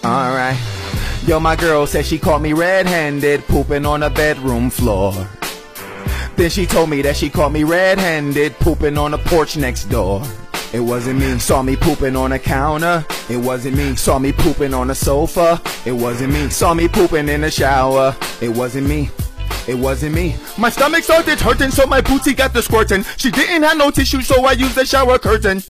Alright. Yo, my girl said she caught me red-handed, pooping on a bedroom floor. Then she told me that she caught me red-handed, pooping on the porch next door. It wasn't me. Saw me pooping on a counter. It wasn't me. Saw me pooping on a sofa. It wasn't me. Saw me pooping in the shower. It wasn't me. It wasn't me. My stomach started hurting, so my booty got the squirting. She didn't have no tissue, so I used the shower curtain.